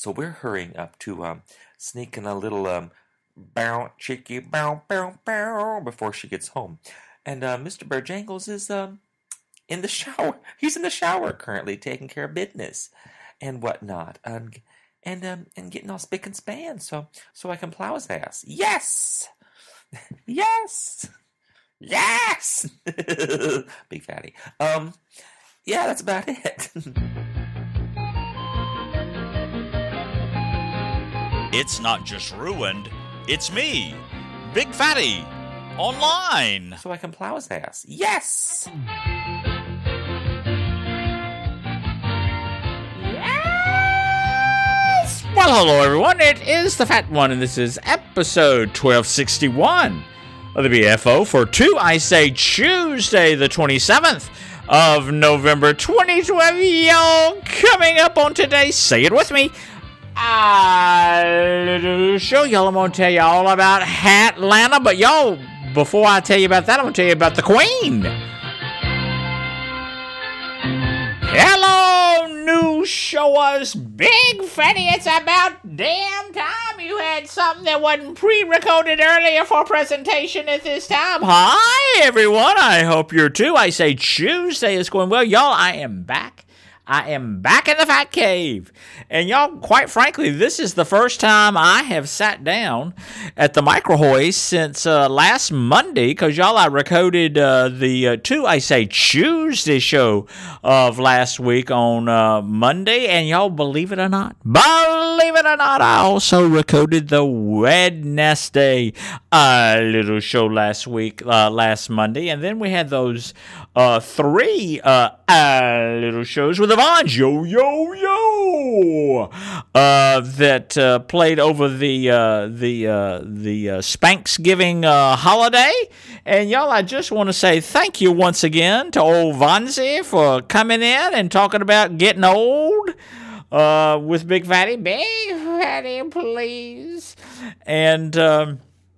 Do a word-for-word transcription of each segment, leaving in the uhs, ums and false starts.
So we're hurrying up to um, sneak in a little um, bow, cheeky bow, bow, bow before she gets home. And uh, Mister Bojangles is um, in the shower. He's in the shower currently, taking care of business and whatnot. And and um, and getting all spick and span, so so I can plow his ass. Yes, yes, yes. Big fatty. Um, yeah, that's about it. It's not just ruined, it's me, Big Fatty, online. So I can plow his ass. Yes! Yes! Well, hello everyone, it is the Fat One, and this is episode twelve sixty-one of the B F O for two, I say, Tuesday the twenty-seventh of November twenty twelve. Y'all, coming up on today, say it with me, a little show. Y'all, I'm going to tell you all about Hatlanta. But y'all, before I tell you about that, I'm going to tell you about the Queen. Hello, new showers. Big Fatty, it's about damn time you had something that wasn't pre-recorded earlier for presentation at this time. Hi, everyone. I hope you're too. I say Tuesday is going well. Y'all, I am back. I am back in the Fat Cave. And y'all, quite frankly, this is the first time I have sat down at the micro hoist since uh, last Monday, because y'all, I recorded uh, the uh, two, I say, Tuesday show of last week on uh, Monday. And y'all, believe it or not, believe it or not, I also recorded the Wednesday uh, little show last week, uh, last Monday. And then we had those uh, three uh, uh, little shows with Yvonne, yo, yo, yo, uh, that uh, played over the uh, the uh, the uh, Spanksgiving uh, holiday. And y'all, I just want to say thank you once again to old Vonzi for coming in and talking about getting old uh, with Big Fatty. Big Fatty, please. And um,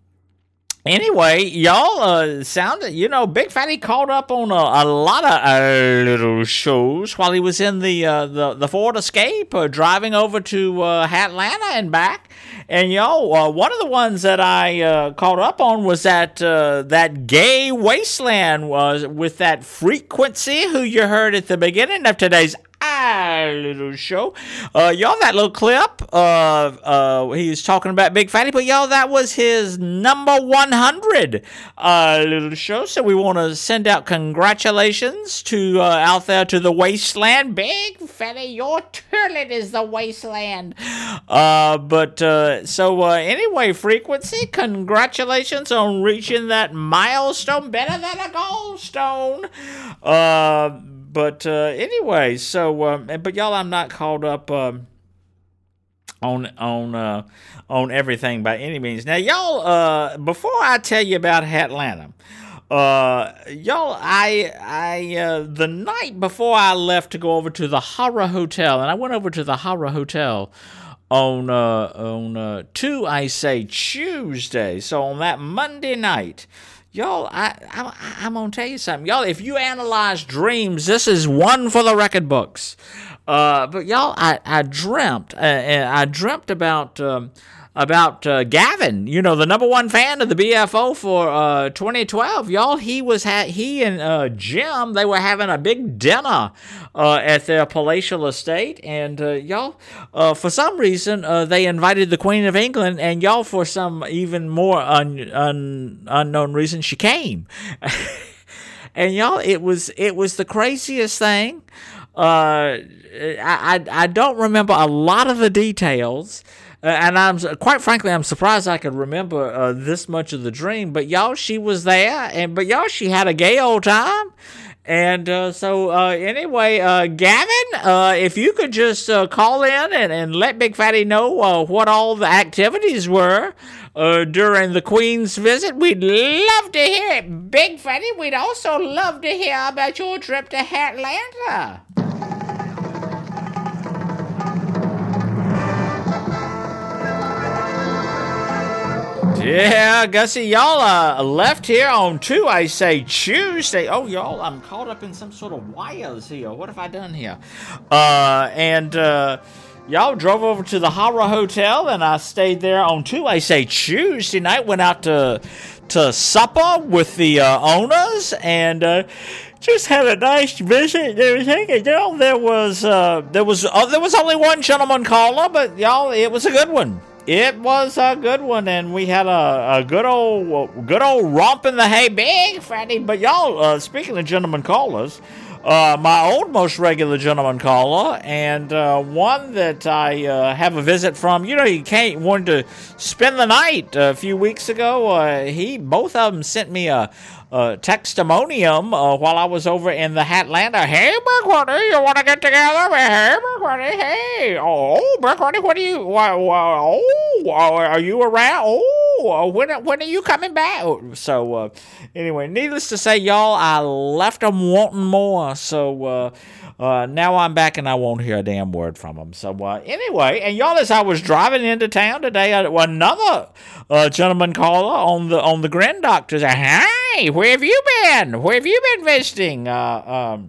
anyway, y'all uh, sounded, you know, Big Fatty caught up on a, a lot of uh, little shows while he was in the uh, the, the Ford Escape, uh, driving over to uh, Hatlanta and back. And y'all, uh, one of the ones that I uh, caught up on was that uh, that gay wasteland was with that Frequency, who you heard at the beginning of today's Ah, little show. Uh, y'all, that little clip, uh, uh, he was talking about Big Fatty, but y'all, that was his number one hundred uh, little show. So we want to send out congratulations to uh, out there to the wasteland. Big Fatty, your toilet is the wasteland. Uh, but uh, so uh, anyway, Frequency, congratulations on reaching that milestone, better than a gallstone. Uh, But uh, anyway, so um, but y'all, I'm not caught up um, on on uh, on everything by any means. Now, y'all, uh, before I tell you about Hatlanta, uh, y'all, I I uh, the night before I left to go over to the Horror Hotel, and I went over to the Horror Hotel on uh, on uh, two, I say, Tuesday. So on that Monday night. Y'all, I, I, I'm going to tell you something. Y'all, if you analyze dreams, this is one for the record books. Uh, but y'all, I, I dreamt, uh, I dreamt about um, about uh, Gavin, you know, the number one fan of the B F O for uh, twenty twelve. Y'all, he was ha- he and uh, Jim, they were having a big dinner uh, at their palatial estate, and uh, y'all, uh, for some reason, uh, they invited the Queen of England, and y'all, for some even more un- un- unknown reason, she came. And y'all, it was it was the craziest thing. Uh, I, I I don't remember a lot of the details. Uh, and I'm quite frankly, I'm surprised I could remember uh, this much of the dream. But y'all, she was there, and but y'all, she had a gay old time. And uh, so uh, anyway, uh, Gavin, uh, if you could just uh, call in and, and let Big Fatty know uh, what all the activities were uh, during the Queen's visit, we'd love to hear it. Big Fatty, we'd also love to hear about your trip to Hatlanta. Yeah, Gussie, y'all uh, left here on two, I say, Tuesday. Oh, y'all, I'm caught up in some sort of wires here. What have I done here? Uh, and, uh, y'all drove over to the Hara Hotel, and I stayed there on two. I say Tuesday night. Went out to to supper with the uh, owners, and uh, just had a nice visit and everything. And, you know, there was uh, there was uh, there was only one gentleman caller, but y'all, it was a good one. It was a good one, and we had a, a good old good old romp in the hay, big fatty. But y'all, uh, speaking of gentlemen callers, uh, my old most regular gentleman caller, and uh, one that I uh, have a visit from. You know, he came wanted to spend the night a few weeks ago. Uh, he both of them sent me a. Uh, textimonium uh, while I was over in the Hatlanta. Hey, Brooklyn, you want to get together? Hey, Brooklyn, hey. Oh, Brooklyn, what are you, why, why, oh, are you around? Oh, when, when are you coming back? So, uh, anyway, needless to say, y'all, I left them wanting more. So, uh, uh, now I'm back and I won't hear a damn word from them. So, uh, anyway, and y'all, as I was driving into town today, uh, another uh, gentleman caller on the on the Grin Doctor said, hey, where have you been? Where have you been visiting? Uh, um,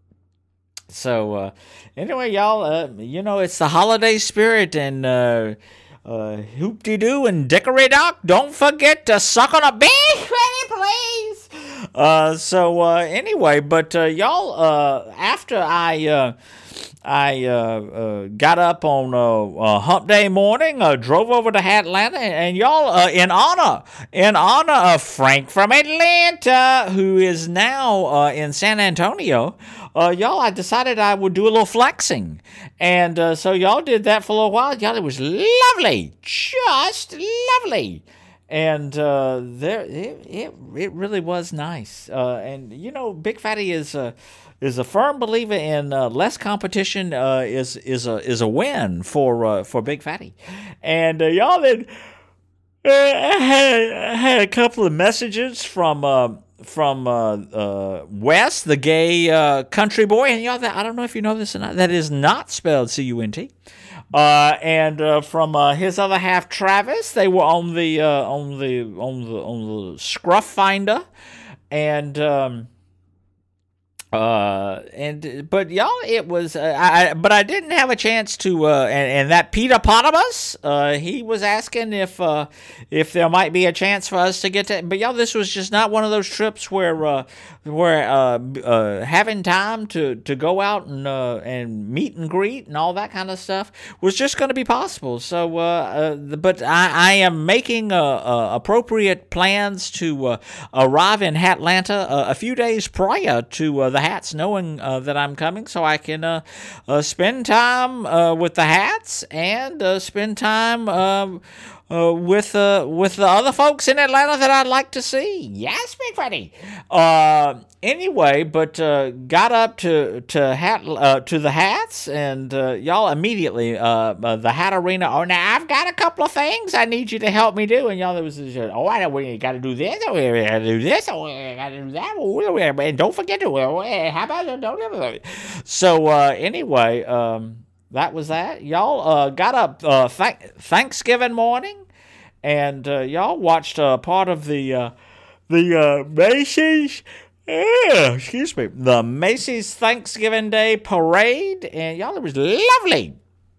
so, uh, anyway, y'all, uh, you know, it's the holiday spirit, and uh, uh, hoop-de-doo and dickory-dock, don't forget to suck on a big fatty, please. Uh, so, uh, anyway, but, uh, y'all, uh, after I, uh, I, uh, uh, got up on, uh, uh, hump day morning, uh, drove over to Atlanta, and, and y'all, uh, in honor, in honor of Frank from Atlanta, who is now, uh, in San Antonio, uh, y'all, I decided I would do a little flexing, and, uh, so y'all did that for a little while. Y'all, it was lovely, just lovely. And uh, there, it, it it really was nice. Uh, and you know, Big Fatty is a is a firm believer in uh, less competition uh, is is a is a win for uh, for Big Fatty. And uh, y'all had, uh, I had I had a couple of messages from uh, from uh, uh, Wes, the gay uh, country boy, and y'all, that I don't know if you know this or not. That is not spelled C U N T. Uh, and uh, from uh, his other half, Travis, they were on the uh, on the on the on the Scruff Finder, and um, uh, and but y'all, it was uh, I but I didn't have a chance to uh, and, and that Peter Potamus, uh, he was asking if uh, if there might be a chance for us to get to, but y'all, this was just not one of those trips where uh, where uh, uh, having time to, to go out and uh, and meet and greet and all that kind of stuff was just going to be possible. So, uh, uh, but I, I am making uh, uh, appropriate plans to uh, arrive in Hatlanta uh, a few days prior to uh, the Hats knowing uh, that I'm coming, so I can uh, uh, spend time uh, with the Hats and uh, spend time Uh, Uh, with uh, with the other folks in Atlanta that I'd like to see. Yes, Big Fatty. Uh, anyway, but uh, got up to to hat uh, to the Hats, and uh, y'all immediately uh, uh, the Hat Arena. Oh, now I've got a couple of things I need you to help me do, and y'all, there was this, uh, oh, I know we got to do this, or we got to do this, or we got to do that, or, and don't forget to. Uh, how about it? Don't ever. So uh, anyway. Um, That was that. Y'all uh, got up uh, th- Thanksgiving morning, and uh, y'all watched uh, part of the uh, the uh, Macy's, uh, excuse me, the Macy's Thanksgiving Day Parade, and y'all, it was lovely.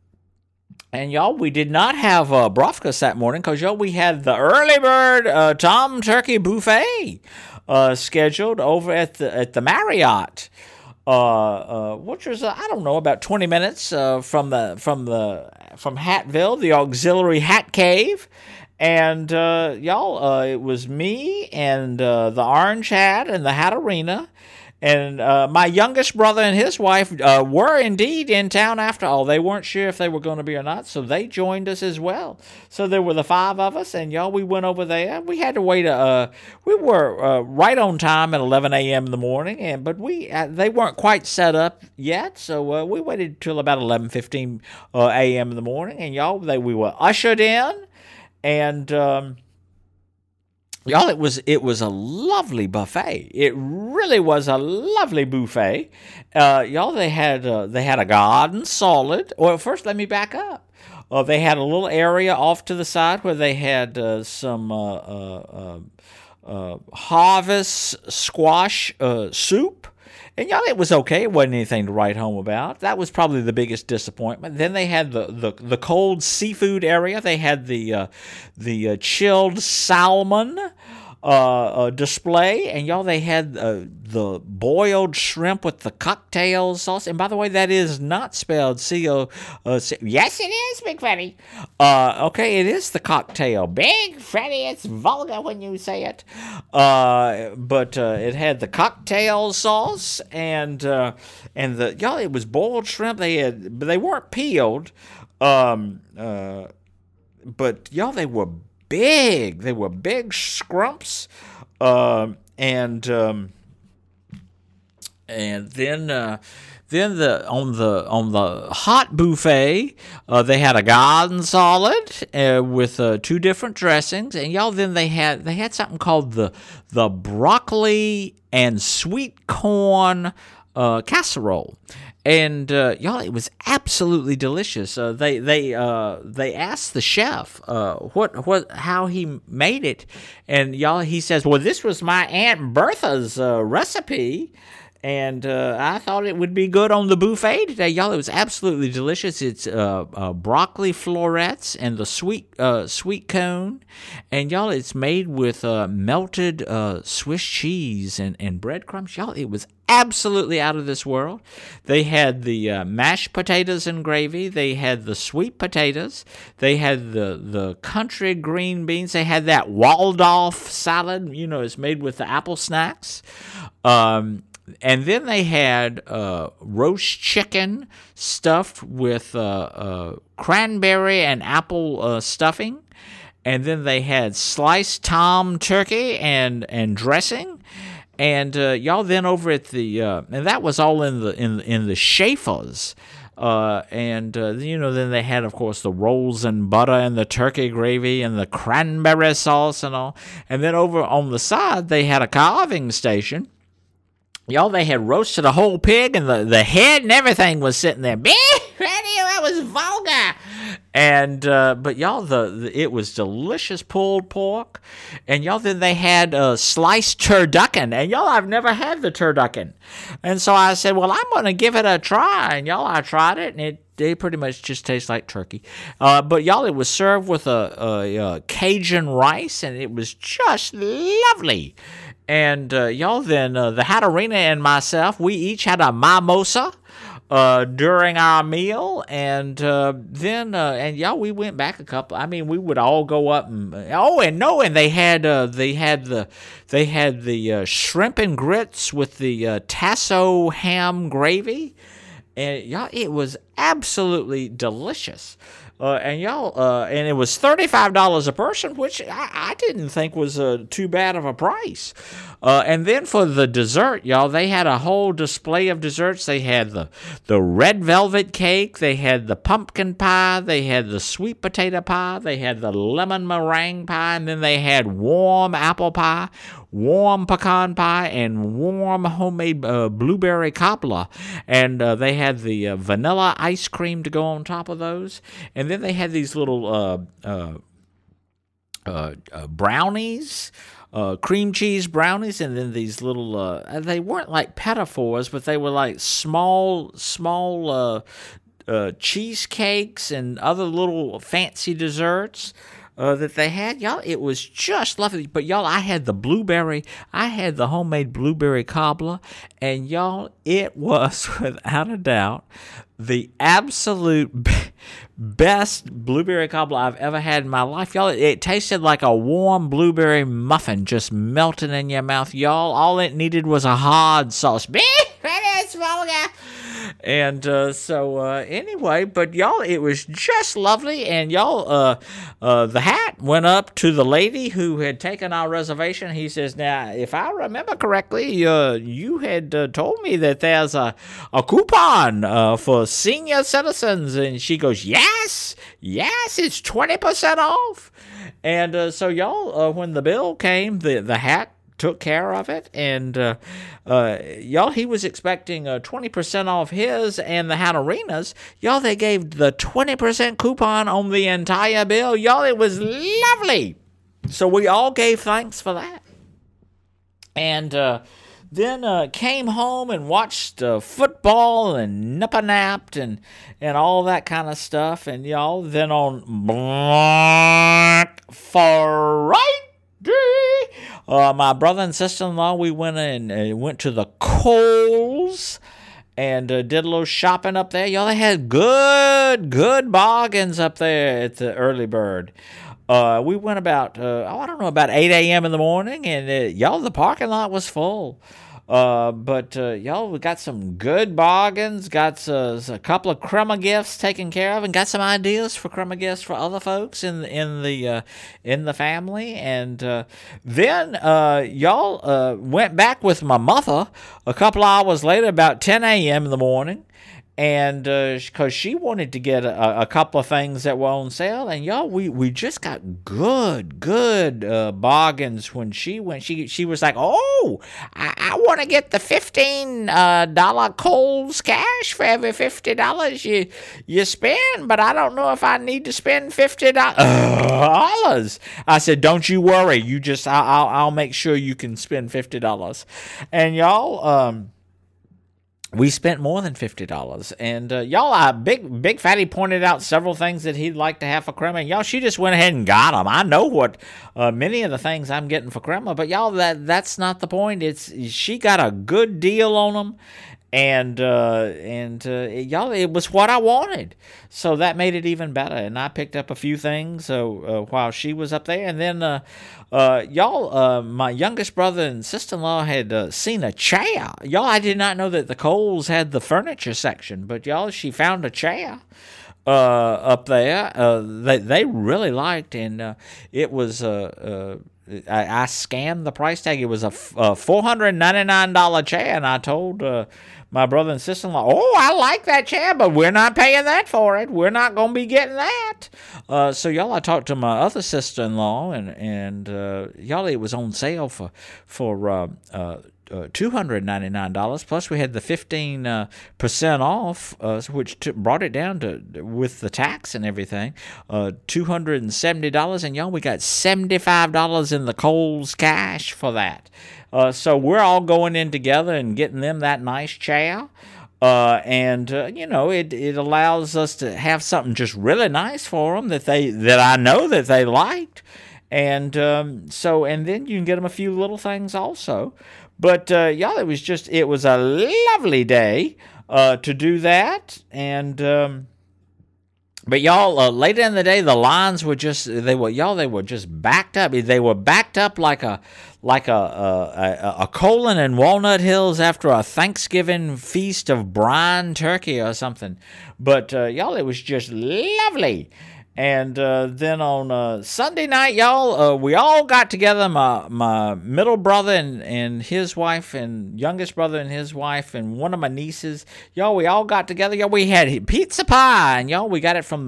And y'all, we did not have uh, brofkas that morning because y'all, we had the early bird uh, Tom Turkey buffet uh, scheduled over at the at the Marriott. Uh, uh, which was uh, I don't know, about twenty minutes uh, from the from the from Hatville, the auxiliary Hat Cave, and uh, y'all, uh, it was me and uh, the Orange Hat and the Hat Arena, and uh, my youngest brother and his wife uh, were indeed in town after all. They weren't sure if they were going to be or not, so they joined us as well. So there were the five of us, and y'all, we went over there. We had to wait. Uh, we were uh, right on time at eleven a.m. in the morning, and but we uh, they weren't quite set up yet, so uh, we waited till about eleven fifteen uh, a.m. in the morning, and y'all, they we were ushered in, and. Um, Y'all, it was it was a lovely buffet. It really was a lovely buffet. Uh, y'all, they had uh, they had a garden solid. Well, first, let me back up. Uh, they had a little area off to the side where they had uh, some uh, uh, uh, uh, harvest squash uh, soup. and y'all, it was okay. It wasn't anything to write home about. That was probably the biggest disappointment. Then they had the the, the cold seafood area. They had the uh, the uh, chilled salmon Uh, uh, display, and y'all, they had uh, the boiled shrimp with the cocktail sauce. And by the way, that is not spelled C O. Uh, C- yes, it is, Big Fatty. Uh, okay, it is the cocktail. Big Fatty, it's vulgar when you say it. Uh, but uh, it had the cocktail sauce, and uh, and the y'all, it was boiled shrimp. They had, but they weren't peeled. Um, uh, but y'all, they were big. They were big scrumps, uh, and um, and then uh, then the on the on the hot buffet, uh, they had a garden salad uh, with uh, two different dressings, and y'all, then they had they had something called the the broccoli and sweet corn uh, casserole. And uh, y'all, it was absolutely delicious. Uh, they they uh, they asked the chef uh, what what how he made it, and y'all, he says, "Well, this was my Aunt Bertha's uh, recipe, and uh, I thought it would be good on the buffet today." Y'all, it was absolutely delicious. It's uh, uh, broccoli florets and the sweet uh, sweet cone, and y'all, it's made with uh, melted uh, Swiss cheese and and breadcrumbs. Y'all, it was absolutely out of this world. They had the uh, mashed potatoes and gravy. They had the sweet potatoes. They had the the country green beans. They had that Waldorf salad. You know, it's made with the apple snacks. Um, and then they had uh, roast chicken stuffed with uh, uh, cranberry and apple uh, stuffing. And then they had sliced tom turkey and and dressing. And uh, y'all, then over at the uh, and that was all in the in in the Schaefer's, uh, and uh, you know, then they had, of course, the rolls and butter and the turkey gravy and the cranberry sauce and all. And then over on the side, they had a carving station. Y'all, they had roasted a whole pig, and the, the head and everything was sitting there. That was vulgar. And uh, but y'all, the, the it was delicious pulled pork, and y'all, then they had uh, sliced turducken, and y'all, I've never had the turducken, and so I said, well, I'm gonna give it a try, and y'all, I tried it, and it it pretty much just tastes like turkey, uh, but y'all, it was served with a, a, a Cajun rice, and it was just lovely. And uh, y'all, then uh, the Hatterina and myself, we each had a mimosa uh, during our meal, and uh, then uh, and y'all, we went back a couple. I mean, we would all go up and oh, and no, and they had uh, they had the they had the uh, shrimp and grits with the uh, tasso ham gravy, and y'all, it was absolutely delicious. Uh, and y'all, uh, and it was thirty-five dollars a person, which I, I didn't think was uh, too bad of a price. Uh, and then for the dessert, y'all, they had a whole display of desserts. They had the the red velvet cake, they had the pumpkin pie, they had the sweet potato pie, they had the lemon meringue pie, and then they had warm apple pie, warm pecan pie, and warm homemade uh, blueberry cobbler. And uh, they had the uh, vanilla ice cream to go on top of those. And then they had these little uh, uh, uh, uh, brownies, uh, cream cheese brownies, and then these little, uh, they weren't like pedophores, but they were like small, small uh, uh, cheesecakes and other little fancy desserts. Uh, that they had, y'all, it was just lovely. But y'all, I had the blueberry, I had the homemade blueberry cobbler, and y'all, it was without a doubt the absolute b- best blueberry cobbler I've ever had in my life, y'all. It, it tasted like a warm blueberry muffin just melting in your mouth, y'all. All it needed was a hard sauce. That's vulgar. And uh, so uh, anyway, but y'all, it was just lovely. And y'all, uh, uh, the hat went up to the lady who had taken our reservation. He says, now, if I remember correctly, uh, you had uh, told me that there's a, a coupon uh, for senior citizens. And she goes, yes, yes, it's twenty percent off. And uh, so y'all, uh, when the bill came, the, the hat took care of it, and uh, uh, y'all, he was expecting uh, twenty percent off his and the Hatterinas. Y'all, they gave the twenty percent coupon on the entire bill. Y'all, it was lovely. So we all gave thanks for that. And uh, then uh, came home and watched uh, football and nipper-napped and, and all that kind of stuff. And, y'all, then on Black Friday, uh, my brother and sister-in-law, we went and uh, went to the Kohl's and uh, did a little shopping up there. Y'all, they had good, good bargains up there at the Early Bird. Uh, we went about, uh, oh, I don't know, about eight a.m. in the morning, and uh, y'all, the parking lot was full. Uh, but, uh, y'all, we got some good bargains, got uh, a couple of crumma gifts taken care of, and got some ideas for crumma gifts for other folks in, in the, uh, in the family. And, uh, then, uh, y'all, uh, went back with my mother a couple hours later, about ten a.m. in the morning. And because uh, she wanted to get a, a couple of things that were on sale, and y'all, we, we just got good, good uh, bargains when she went. She she was like, "Oh, I, I want to get the fifteen uh, dollar Kohl's cash for every fifty dollars you you spend, but I don't know if I need to spend fifty dollars." I said, "Don't you worry. You just I, I'll I'll make sure you can spend fifty dollars." And y'all, um. We spent more than fifty dollars. And, uh, y'all, uh, Big Big Fatty pointed out several things that he'd like to have for Crema. And, y'all, she just went ahead and got them. I know what uh, many of the things I'm getting for Crema. But, y'all, that that's not the point. It's she got a good deal on them. And, uh, and uh, y'all, it was what I wanted. So that made it even better. And I picked up a few things uh, uh, while she was up there. And then, uh, uh, y'all, uh, my youngest brother and sister-in-law had uh, seen a chair. Y'all, I did not know that the Kohl's had the furniture section. But, y'all, she found a chair uh, up there uh, that they really liked. And uh, it was... Uh, uh, I, I scanned the price tag. It was a, a four hundred ninety-nine dollars chair, and I told uh, my brother and sister-in-law, "Oh, I like that chair, but we're not paying that for it. We're not going to be getting that." Uh, so, y'all, I talked to my other sister-in-law, and and uh, y'all, it was on sale for for uh, uh, uh, two hundred ninety-nine dollars. Plus, we had the fifteen uh, percent off, uh, which t- brought it down to, with the tax and everything, uh, two hundred seventy dollars. And, y'all, we got seventy-five dollars in the Kohl's cash for that. Uh, so we're all going in together and getting them that nice chair. Uh, and, uh, you know, it, it allows us to have something just really nice for them that they that I know that they liked. And um, so, and then you can get them a few little things also. But, uh, y'all, it was just, it was a lovely day uh, to do that. And, um, but, y'all, uh, later in the day, the lines were just, they were, y'all, they were just backed up. They were backed up like a, like a, a, a, a colon in Walnut Hills after a Thanksgiving feast of brine turkey or something. But, uh, y'all, it was just lovely. And uh, then on uh, Sunday night, y'all, uh, we all got together, my my middle brother and, and his wife and youngest brother and his wife and one of my nieces. Y'all, we all got together. Y'all, we had pizza pie. And, y'all, we got it from the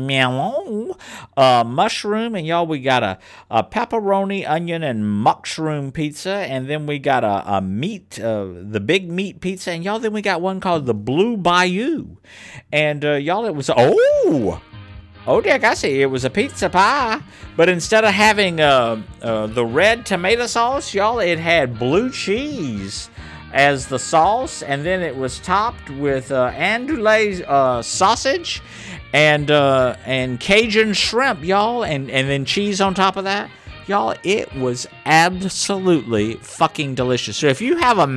melon uh, mushroom. And, y'all, we got a, a pepperoni, onion, and mushroom pizza. And then we got a, a meat, uh, the big meat pizza. And, y'all, then we got one called the Blue Bayou. And, uh, y'all, it was, oh... Oh, Dick, I see. It was a pizza pie, but instead of having uh, uh, the red tomato sauce, y'all, it had blue cheese as the sauce, and then it was topped with uh, andouille uh, sausage and uh, and Cajun shrimp, y'all, and, and then cheese on top of that. Y'all, it was absolutely fucking delicious. So if you have a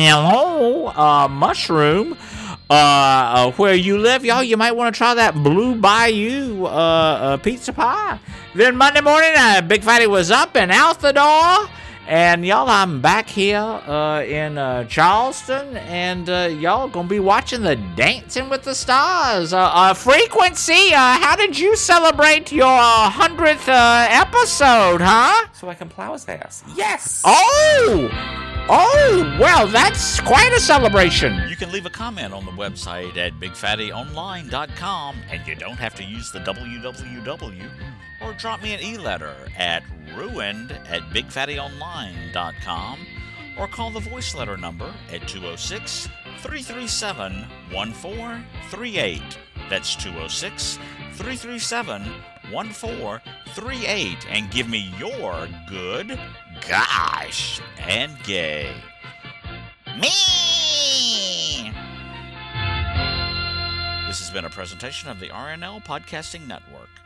melon uh, mushroom... Uh, uh, where you live, y'all, you might want to try that Blue Bayou uh, uh, pizza pie. Then Monday morning, uh, Big Fatty was up and out the door. And, y'all, I'm back here uh, in uh, Charleston. And, uh, y'all, going to be watching the Dancing with the Stars. Uh, uh, Frequency, uh, how did you celebrate your hundredth uh, episode, huh? So I can plow his ass. Yes! Oh! Oh, well, that's quite a celebration. You can leave a comment on the website at big fatty online dot com, and you don't have to use the W W W, or drop me an e-letter at ruined at big fatty online dot com, or call the voice letter number at two oh six, three three seven, one four three eight. That's two oh six, three three seven, one four three eight, and give me your good, gosh, and gay. Me! This has been a presentation of the R N L Podcasting Network.